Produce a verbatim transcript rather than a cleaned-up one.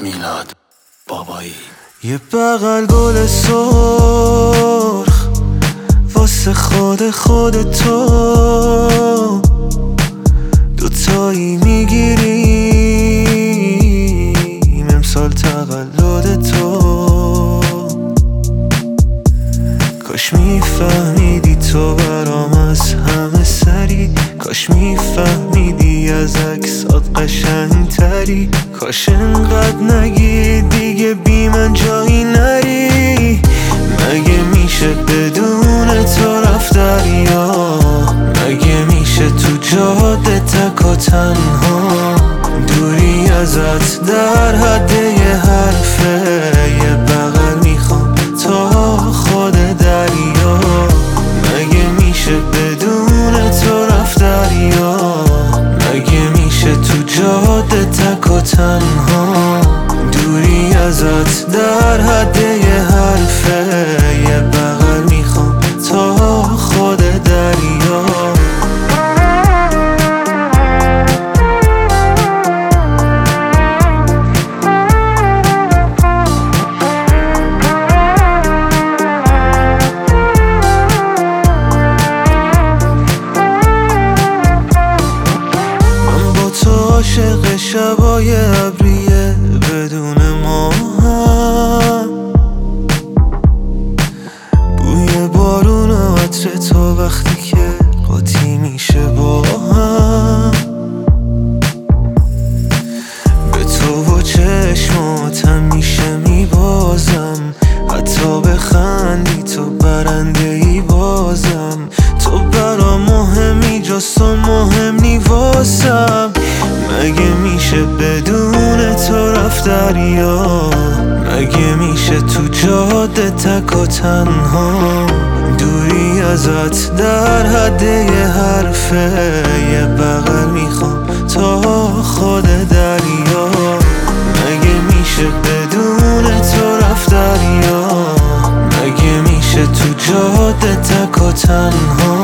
میلاد بابایی. یه بغل گل سرخ واسه خود خود تو، دوتایی میگیریم امسال تولد تو. کاش میفهمیدی تو برام از همه سری، کاش میفهمیدی از عکسات قشنگ تری، کاش انقدر نگی دیگه بی من جایی نری. مگه میشه بدون تو رفت دریا؟ مگه میشه تو جاده تک و تنها؟ دوری ازت در حد یه حرفه، یه بغل میخوام تا خود دریا. مگه میشه بدون تو رفت دریا؟ مگه میشه تو جاده تک و تنها؟ دوری ازت در حد یه حرفه، یه بغل میخوام تا خود دریا. عاشق شبای ابریه بدون ما هم، بوی بارون و عطر تو وقتی که قاطی میشه با هم. به تو و چشماتم میشه میبازم، حتی بخندی تو برنده ای بازم. تو برا مهمی جست و مهم نی واسم. مگه میشه بدون تو رفت دریا؟ مگه میشه تو جاده تک و تنها؟ دوری ازت در حد یه حرفه، یه بغل میخوام تا خود دریا. مگه میشه بدون تو رفت دریا؟ مگه میشه تو جاده تک و تنها؟